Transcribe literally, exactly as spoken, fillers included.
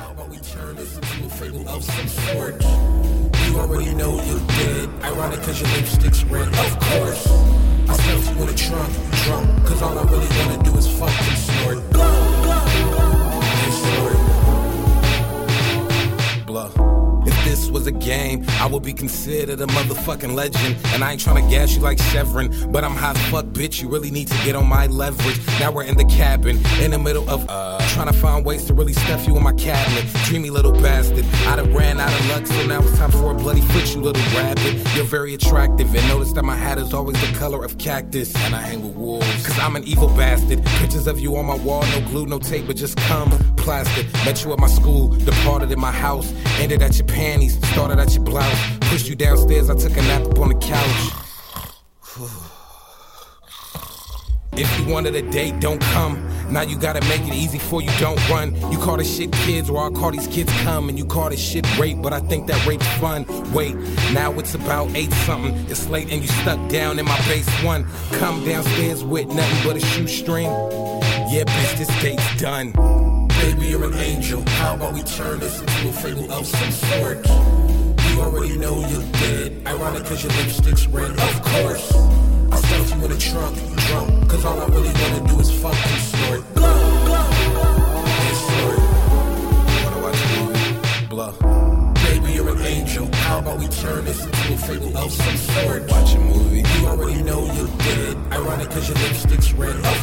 How about we turn this into a fable of some sort? You already know you're dead. Ironic cause your lipstick's red, of course. I stuffed you in a trunk, drunk, cause all I really wanna do is fuck and snort. And snort. Blah. If this was a game, I would be considered a motherfucking legend. And I ain't tryna gas you like Chevron, but I'm hot fuck, bitch. You really need to get on my leverage. Now we're in the cabin, in the middle of uh trying to find ways to really stuff you in my cabinet. Dreamy little bastard. I done ran out of luck, so now it's time for a bloody foot, you little rabbit. You're very attractive, and notice that my hat is always the color of cactus. And I hang with wolves, cause I'm an evil bastard. Pictures of you on my wall, no glue, no tape, but just cum, plastic. Met you at my school, departed in my house, ended at your panties, started at your blouse, pushed you downstairs, I took a nap up on the couch. If you wanted a date, don't come. Now you gotta make it easy for you, don't run. You call this shit kids, or I'll call these kids come. And you call this shit rape, but I think that rape's fun. Wait, now it's about eight something. It's late and you stuck down in my base one. Come downstairs with nothing but a shoestring. Yeah, bitch, this date's done. Baby, you're an angel. How about we turn this into a fable of some sort? You already know you're dead. Ironic cause your lipstick's red, of course. I stuffed you in a trunk, drunk, cause all I really wanna do is fuck and snort. And snort. Wanna watch a movie? Blah. Baby, you're an angel. How about we turn this into a fable of some sort? Watch a movie. You already know you're dead. Ironic cause your lipstick's red, of